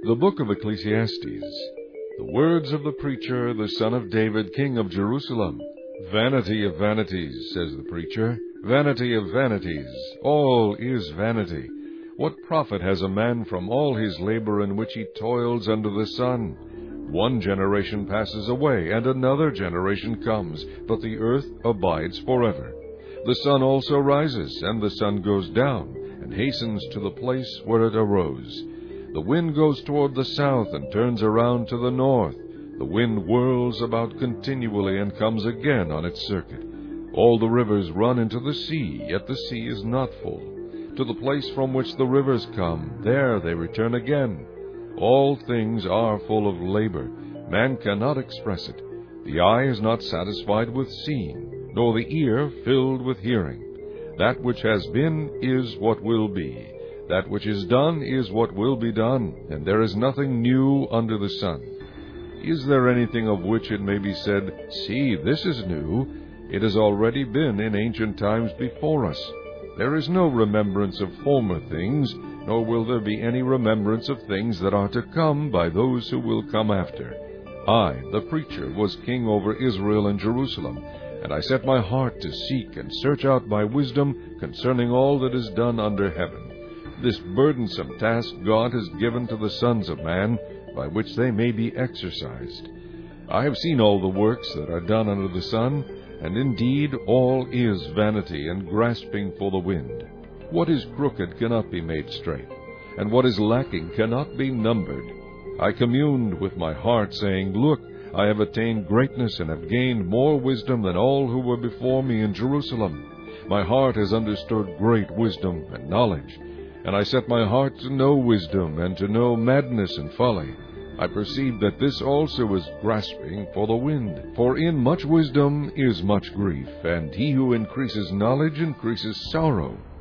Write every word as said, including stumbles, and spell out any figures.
The Book of Ecclesiastes. The words of the preacher, the son of David, king of Jerusalem. Vanity of vanities, says the preacher, vanity of vanities, all is vanity. What profit has a man from all his labor in which he toils under the sun? One generation passes away, and another generation comes, but the earth abides forever. The sun also rises, and the sun goes down, and hastens to the place where it arose. The wind goes toward the south, and turns around to the north. The wind whirls about continually, and comes again on its circuit. All the rivers run into the sea, yet the sea is not full. To the place from which the rivers come, there they return again. All things are full of labor. Man cannot express it. The eye is not satisfied with seeing, nor the ear filled with hearing. That which has been is what will be. That which is done is what will be done, and there is nothing new under the sun. Is there anything of which it may be said, "See, this is new"? It has already been in ancient times before us. There is no remembrance of former things, nor will there be any remembrance of things that are to come by those who will come after. I, the preacher, was king over Israel and Jerusalem, and I set my heart to seek and search out by wisdom concerning all that is done under heaven. This burdensome task God has given to the sons of man, by which they may be exercised. I have seen all the works that are done under the sun, and indeed all is vanity and grasping for the wind. What is crooked cannot be made straight, and what is lacking cannot be numbered. I communed with my heart, saying, Look, I have attained greatness, and have gained more wisdom than all who were before me in Jerusalem. My heart has understood great wisdom and knowledge. And I set my heart to know wisdom, and to know madness and folly. I perceive that this also is grasping for the wind. For in much wisdom is much grief, and he who increases knowledge increases sorrow.